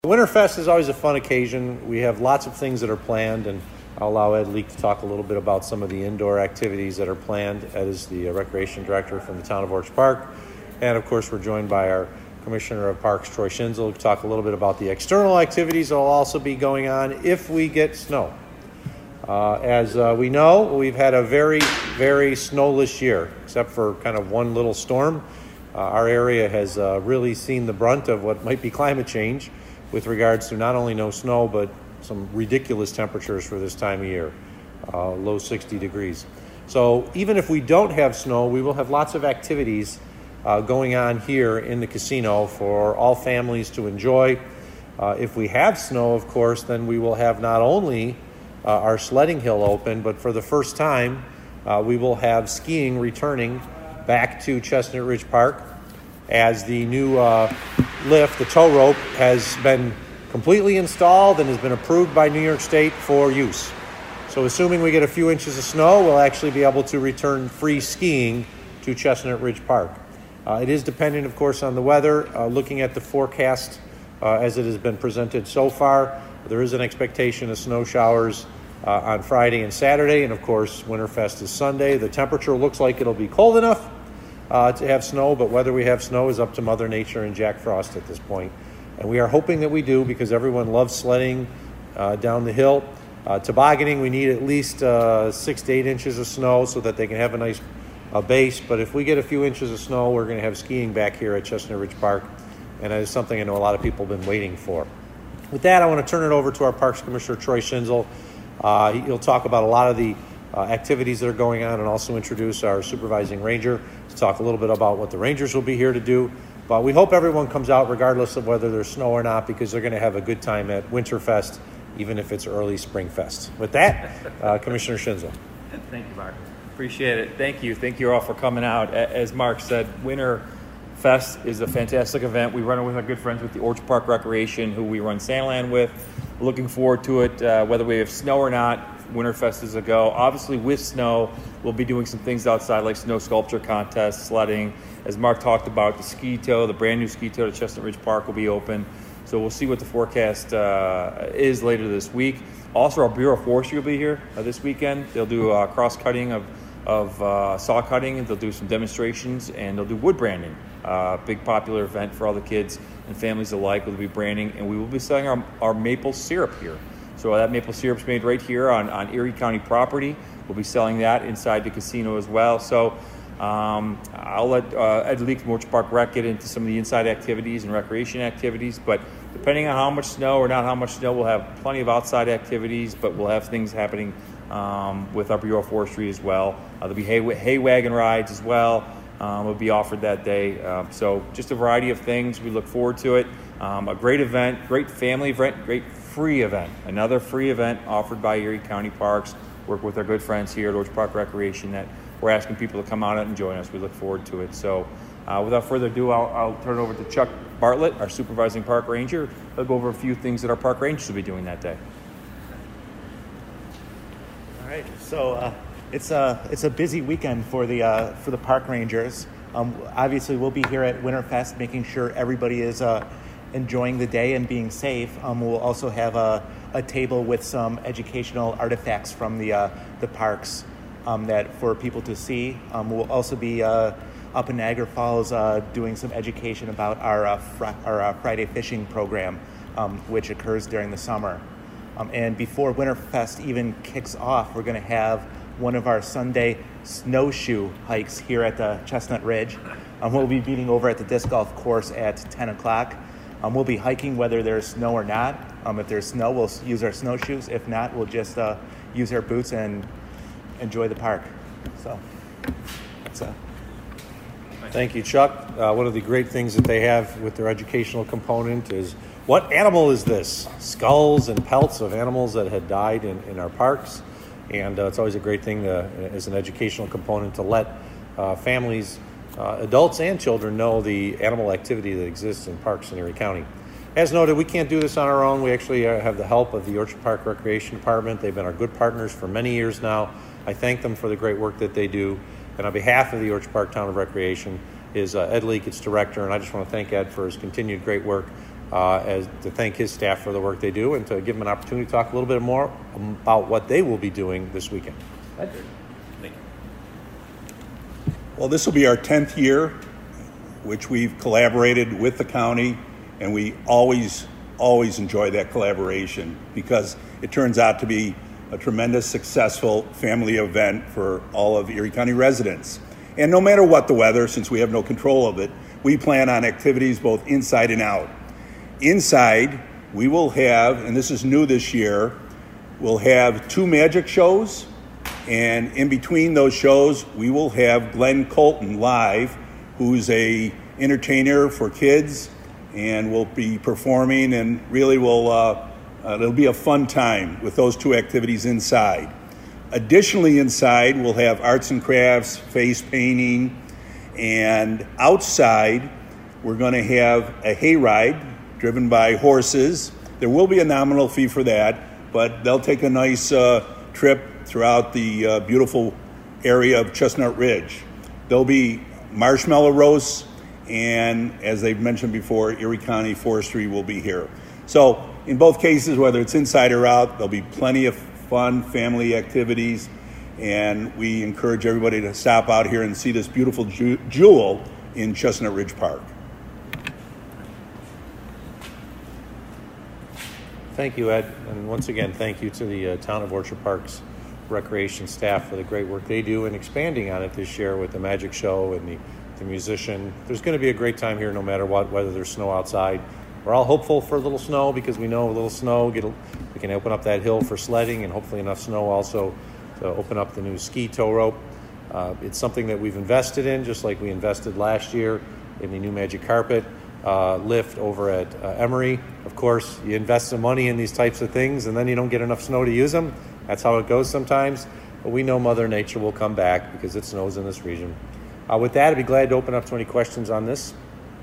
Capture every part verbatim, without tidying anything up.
Winterfest is always a fun occasion. We have lots of things that are planned, and I'll allow Ed Leek to talk a little bit about some of the indoor activities that are planned. Ed is the uh, recreation director from the town of Orchard Park. And of course, we're joined by our Commissioner of Parks, Troy Schinzel, to talk a little bit about the external activities that will also be going on if we get snow. Uh, as uh, we know, we've had a very, very snowless year, except for kind of one little storm. Uh, our area has uh, really seen the brunt of what might be climate change with regards to not only no snow, but some ridiculous temperatures for this time of year, uh, low sixty degrees. So even if we don't have snow, we will have lots of activities uh, going on here in the casino for all families to enjoy. Uh, if we have snow, of course, then we will have not only uh, our sledding hill open, but for the first time, uh, we will have skiing returning back to Chestnut Ridge Park, as the new uh, lift, the tow rope, has been completely installed and has been approved by New York State for use. So assuming we get a few inches of snow, we'll actually be able to return free skiing to Chestnut Ridge Park. Uh, it is dependent, of course, on the weather. Uh, looking at the forecast uh, as it has been presented so far, there is an expectation of snow showers uh, on Friday and Saturday, and of course, Winterfest is Sunday. The temperature looks like it'll be cold enough Uh, to have snow, but whether we have snow is up to Mother Nature and Jack Frost at this point. And we are hoping that we do, because everyone loves sledding uh, down the hill. Uh, tobogganing, we need at least uh, six to eight inches of snow so that they can have a nice uh, base. But if we get a few inches of snow, we're going to have skiing back here at Chestnut Ridge Park. And that is something I know a lot of people have been waiting for. With that, I want to turn it over to our Parks Commissioner, Troy Schinzel. Uh, he'll talk about a lot of the Uh, activities that are going on, and also introduce our supervising ranger to talk a little bit about what the rangers will be here to do. But we hope everyone comes out regardless of whether there's snow or not, because they're going to have a good time at Winterfest, even if it's early Springfest. With that, uh, Commissioner Schinzel. Thank you, Mark. Appreciate it. Thank you. Thank you all for coming out. As Mark said, Winterfest is a fantastic event. We run it with our good friends with the Orchard Park Recreation, who we run Sandland with. Looking forward to it, uh, whether we have snow or not. Winterfest is a go. Obviously, with snow, we'll be doing some things outside, like snow sculpture contests, sledding. As Mark talked about, the ski tow, the brand new ski tow to Chestnut Ridge Park will be open. So we'll see what the forecast uh, is later this week. Also, our Bureau of Forestry will be here uh, this weekend. They'll do uh, cross cutting of, of uh, saw cutting, and they'll do some demonstrations, and they'll do wood branding. Uh, big popular event for all the kids and families alike. We'll be branding, and we will be selling our, our maple syrup here. So that maple syrup's made right here on, on Erie County property. We'll be selling that inside the casino as well. So um, I'll let uh, Ed Leek from Orchard Park Rec get into some of the inside activities and recreation activities. But depending on how much snow or not how much snow, we'll have plenty of outside activities, but we'll have things happening um, with our Bureau of Forestry as well. Uh, there'll be hay, hay wagon rides as well. Um, will be offered that day. Um, so just a variety of things. We look forward to it. Um, a great event, great family event, great free event. Another free event offered by Erie County Parks. Work with our good friends here at Orchard Park Recreation that we're asking people to come out and join us. We look forward to it. So uh, without further ado, I'll, I'll turn it over to Chuck Bartlett, our supervising park ranger. He'll go over a few things that our park rangers will be doing that day. All right. So uh, it's a it's a busy weekend for the uh, for the park rangers. Um, obviously, we'll be here at Winterfest, making sure everybody is Uh, enjoying the day and being safe. Um, we'll also have a, a table with some educational artifacts from the uh, the parks um, that for people to see. Um, we'll also be uh, up in Niagara Falls uh, doing some education about our uh, fr- our uh, Friday fishing program, um, which occurs during the summer. Um, and before Winterfest even kicks off, we're going to have one of our Sunday snowshoe hikes here at the Chestnut Ridge. Um, we'll be meeting over at the disc golf course at ten o'clock. Um, we'll be hiking whether there's snow or not. Um, if there's snow, we'll use our snowshoes. If not, we'll just uh, use our boots and enjoy the park. So, that's uh Thank you, Chuck. Uh, one of the great things that they have with their educational component is, what animal is this? Skulls and pelts of animals that had died in, in our parks. And uh, it's always a great thing to, as an educational component to let uh, families, Uh, adults and children know the animal activity that exists in parks in Erie County. As noted, we can't do this on our own. We actually uh, have the help of the Orchard Park Recreation Department. They've been our good partners for many years now. I thank them for the great work that they do. And on behalf of the Orchard Park Town of Recreation is uh, Ed Leek, its director, and I just want to thank Ed for his continued great work uh, as to thank his staff for the work they do and to give him an opportunity to talk a little bit more about what they will be doing this weekend. Thank you. Well, this will be our tenth year, which we've collaborated with the county, and we always, always enjoy that collaboration because it turns out to be a tremendous, successful family event for all of Erie County residents. And no matter what the weather, since we have no control of it, we plan on activities both inside and out. Inside, we will have, and this is new this year, we'll have two magic shows. And in between those shows, we will have Glenn Colton live, who's a entertainer for kids, and will be performing, and really will uh, uh, it'll be a fun time with those two activities inside. Additionally, inside we'll have arts and crafts, face painting, and outside we're going to have a hayride driven by horses. There will be a nominal fee for that, but they'll take a nice uh, trip throughout the uh, beautiful area of Chestnut Ridge. There'll be marshmallow roasts, and as they've mentioned before, Erie County Forestry will be here. So in both cases, whether it's inside or out, there'll be plenty of fun family activities, and we encourage everybody to stop out here and see this beautiful ju- jewel in Chestnut Ridge Park. Thank you, Ed. And once again, thank you to the uh, Town of Orchard Park's recreation staff for the great work they do and expanding on it this year with the magic show and the, the musician. There's going to be a great time here no matter what, whether there's snow outside. We're all hopeful for a little snow because we know a little snow, get a, we can open up that hill for sledding, and hopefully enough snow also to open up the new ski tow rope. Uh, it's something that we've invested in, just like we invested last year in the new magic carpet uh, lift over at uh, Emory. Of course, you invest some money in these types of things and then you don't get enough snow to use them. That's how it goes sometimes, but we know Mother Nature will come back because it snows in this region. Uh, with that, I'd be glad to open up to any questions on this.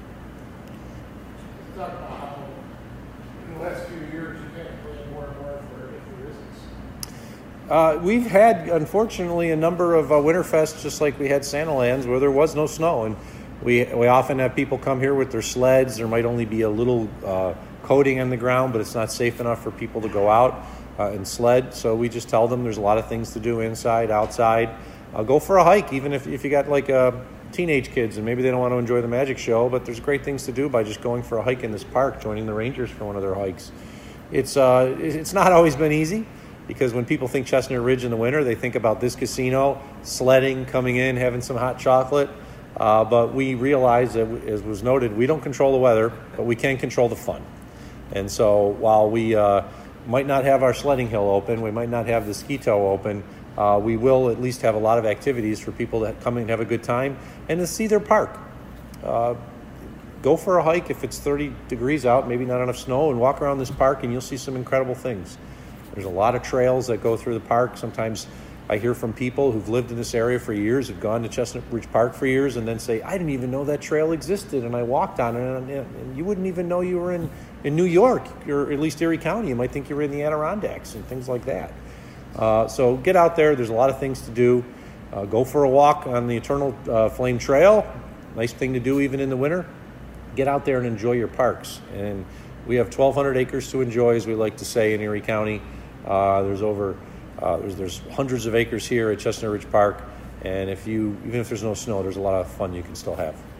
Talk about how in the last few years you've had to plan more and more for for business. Uh, we've had, unfortunately, a number of uh, Winterfests, just like we had Santalands, where there was no snow, and we we often have people come here with their sleds. There might only be a little uh, coating on the ground, but it's not safe enough for people to go out Uh, and sled, so we just tell them there's a lot of things to do inside, outside. Uh, go for a hike, even if, if you got like uh, teenage kids and maybe they don't want to enjoy the magic show, but there's great things to do by just going for a hike in this park, joining the Rangers for one of their hikes. It's uh, it's not always been easy because when people think Chestnut Ridge in the winter, they think about this casino, sledding, coming in, having some hot chocolate. Uh, but we realize that, as was noted, we don't control the weather, but we can control the fun. And so while we uh, might not have our sledding hill open, we might not have the ski tow open, uh, we will at least have a lot of activities for people that come in and have a good time and to see their park. Uh, go for a hike if it's thirty degrees out, maybe not enough snow, and walk around this park and you'll see some incredible things. There's a lot of trails that go through the park. Sometimes I hear from people who've lived in this area for years, have gone to Chestnut Ridge Park for years, and then say, I didn't even know that trail existed, and I walked on it, and, and you wouldn't even know you were in, in New York, or at least Erie County. You might think you were in the Adirondacks and things like that. Uh, so get out there. There's a lot of things to do. Uh, go for a walk on the Eternal uh, Flame Trail. Nice thing to do even in the winter. Get out there and enjoy your parks. And we have twelve hundred acres to enjoy, as we like to say, in Erie County. Uh, there's over uh, there's, there's hundreds of acres here at Chestnut Ridge Park, and if you even if there's no snow, there's a lot of fun you can still have.